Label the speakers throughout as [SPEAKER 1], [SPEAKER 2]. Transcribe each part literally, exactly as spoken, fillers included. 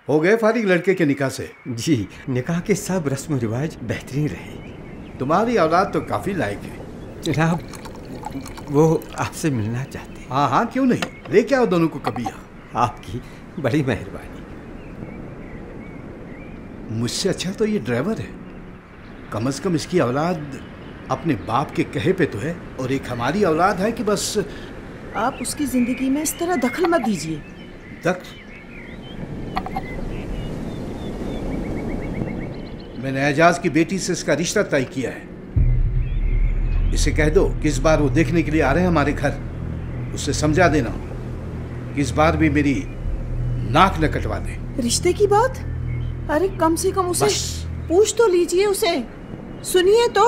[SPEAKER 1] हो गए फारिग लड़के के निकाह से?
[SPEAKER 2] जी, निकाह के सब रस्म रिवाज बेहतरीन रहे।
[SPEAKER 1] तुम्हारी औलाद तो काफी लायक है।
[SPEAKER 2] जनाब, वो आपसे मिलना चाहते हैं।
[SPEAKER 1] हाँ हाँ, क्यों नहीं, लेके आओ दोनों को कभी यहाँ।
[SPEAKER 2] आपकी बड़ी मेहरबानी।
[SPEAKER 1] मुझसे अच्छा तो ये ड्राइवर है। कम से कम इसकी औलाद अपने बाप के कहे पे तो है, और एक हमारी औलाद है कि बस।
[SPEAKER 3] आप उसकी जिंदगी में इस तरह दखल मत दीजिए।
[SPEAKER 1] दखल? मैंने एजाज की बेटी से इसका रिश्ता तय किया है। इसे कह दो कि इस बार वो देखने के लिए आ रहे हैं हमारे घर। उससे समझा देना कि इस बार भी मेरी नाक न कटवा दे।
[SPEAKER 3] रिश्ते की बात? अरे कम से कम उसे पूछ तो लीजिए, उसे सुनिए तो।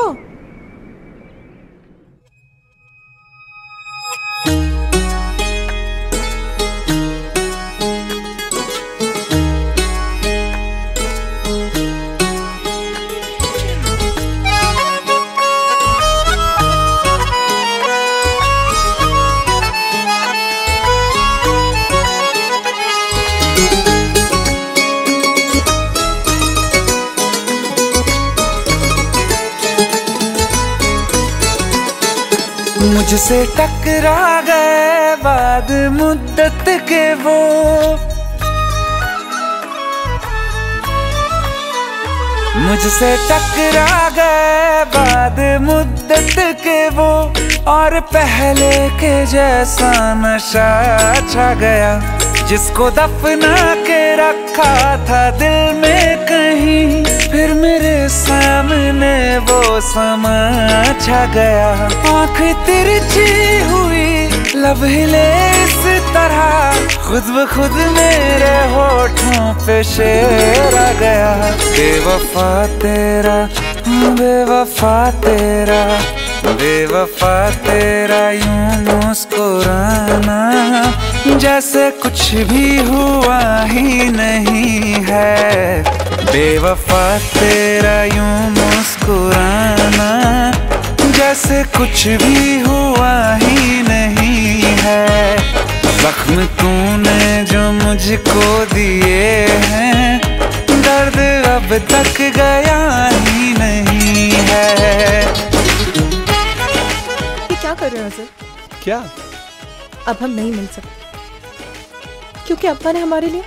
[SPEAKER 4] मुझसे टकरा गए बाद मुद्दत के वो, मुझसे टकरा गए बाद मुद्दत के वो, और पहले के जैसा नशा छा गया। जिसको दफना के रखा था दिल में कहीं, फिर मेरे सामने वो समा छा गया। आँख तिरछी हुई, लब हिले इस तरह, खुद ब खुद मेरे होठों पे शेर आ गया। बेवफा तेरा, बेवफा तेरा, बेवफा तेरा यूं मुस्कुराना, जैसे कुछ भी हुआ ही नहीं है। बेवफा तेरा यूं मुस्कुराना, जैसे कुछ भी हुआ ही नहीं है। जख्म तूने जो मुझको दिए हैं, दर्द अब तक गया ही नहीं है।
[SPEAKER 3] क्या कर रहे हो सर?
[SPEAKER 2] क्या?
[SPEAKER 3] अब हम नहीं मिल सकते क्योंकि अब्बा ने हमारे लिए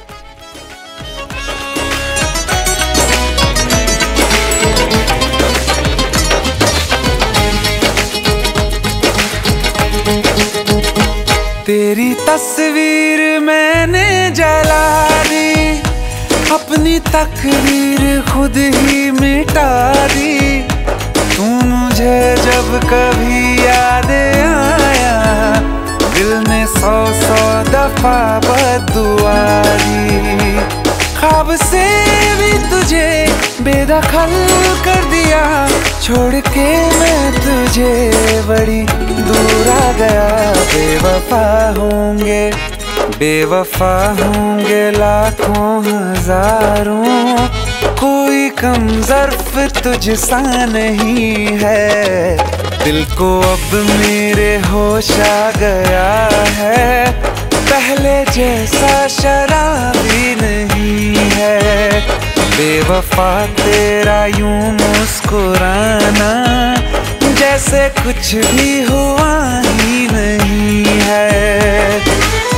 [SPEAKER 4] तेरी तस्वीर मैंने जला दी, अपनी तकदीर खुद ही मिटा दी। तू मुझे जब कभी याद आया, दिल ने सौ सौ दफा बद्दुआ दी। ख्वाब से भी तुझे बेदखल कर दिया, छोड़ के मैं तुझे बड़ी दूर आ गया। बेवफा होंगे, बेवफा होंगे लाखों हजारों, कोई कम ज़र्फ तुझसा नहीं है। दिल को अब मेरे होश आ गया है, पहले जैसा शराबी नहीं है। बेवफा तेरा यूं मुस्कुराना, जैसे कुछ भी हुआ ही नहीं है।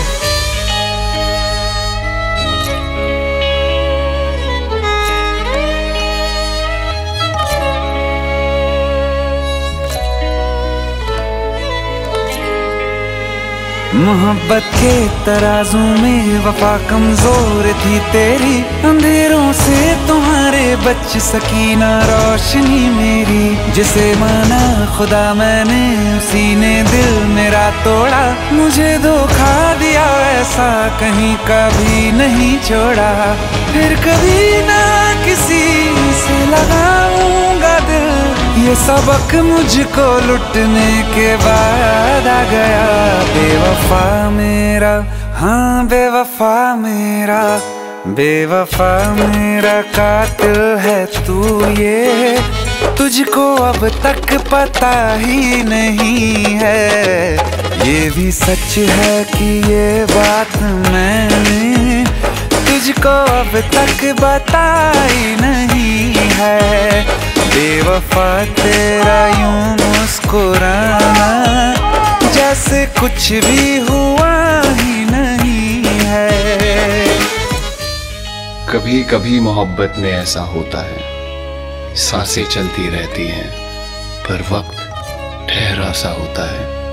[SPEAKER 4] मोहब्बत के तराजू में वफा कमजोर थी तेरी, अंधेरों से तुम्हारे बच सकी ना रोशनी मेरी। जिसे माना खुदा मैंने, उसी ने दिल मेरा तोड़ा। मुझे धोखा दिया ऐसा कहीं कभी नहीं छोड़ा, फिर कभी ना किसी से लगाऊंगा दिल। ये सबक मुझको लुटने के बाद आ गया। बेवफा मेरा, हाँ बेवफा मेरा, बेवफा मेरा कातिल है तू, ये तुझको अब तक पता ही नहीं है। ये भी सच है कि ये बात मैंने तुझको अब तक बताई नहीं है। बेवफा तेरा यूं मुस्कुराना जैसे कुछ भी हुआ ही नहीं है।
[SPEAKER 5] कभी कभी मोहब्बत में ऐसा होता है, सांसें चलती रहती हैं पर वक्त ठहरा सा होता है।